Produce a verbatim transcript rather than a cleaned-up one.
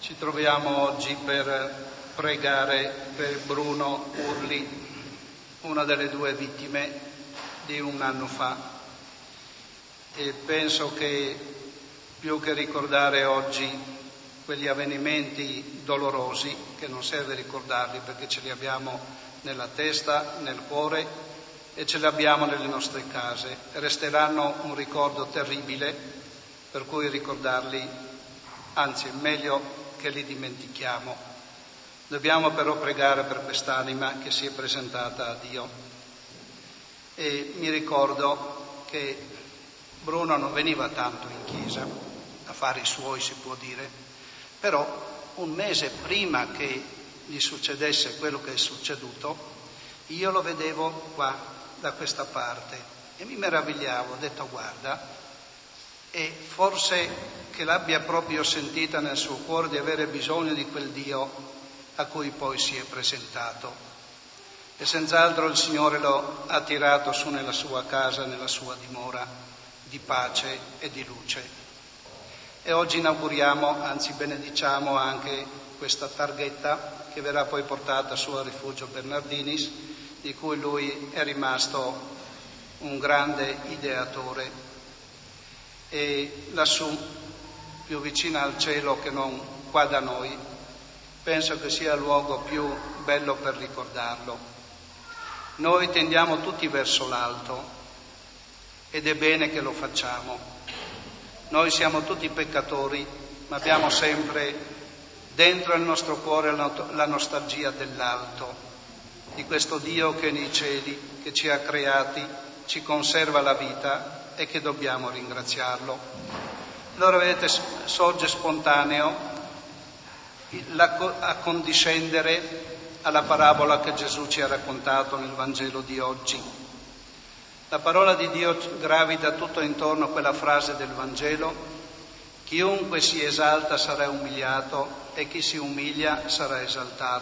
Ci troviamo oggi per pregare per Bruno Urli, una delle due vittime di un anno fa. E penso che più che ricordare oggi quegli avvenimenti dolorosi, che non serve ricordarli perché ce li abbiamo nella testa, nel cuore e ce li abbiamo nelle nostre case, resteranno un ricordo terribile, per cui ricordarli, anzi è meglio che li dimentichiamo. Dobbiamo però pregare per quest'anima che si è presentata a Dio. E mi ricordo che Bruno non veniva tanto in chiesa, affari suoi si può dire, però un mese prima che gli succedesse quello che è succeduto, io lo vedevo qua, da questa parte, e mi meravigliavo, ho detto guarda, e forse che l'abbia proprio sentita nel suo cuore di avere bisogno di quel Dio a cui poi si è presentato. E senz'altro il Signore lo ha tirato su nella sua casa, nella sua dimora di pace e di luce. E oggi inauguriamo, anzi benediciamo anche questa targhetta che verrà poi portata su al Rifugio Bernardinis, di cui lui è rimasto un grande ideatore. E lassù, più vicina al cielo che non qua da noi, penso che sia il luogo più bello per ricordarlo. Noi tendiamo tutti verso l'alto ed è bene che lo facciamo. Noi siamo tutti peccatori, ma abbiamo sempre dentro il nostro cuore la nostalgia dell'alto, di questo Dio che è nei cieli, che ci ha creati, ci conserva la vita e che dobbiamo ringraziarlo. Allora vedete, sorge spontaneo a condiscendere alla parabola che Gesù ci ha raccontato nel Vangelo di oggi. La parola di Dio gravita tutto intorno a quella frase del Vangelo: chiunque si esalta sarà umiliato e chi si umilia sarà esaltato.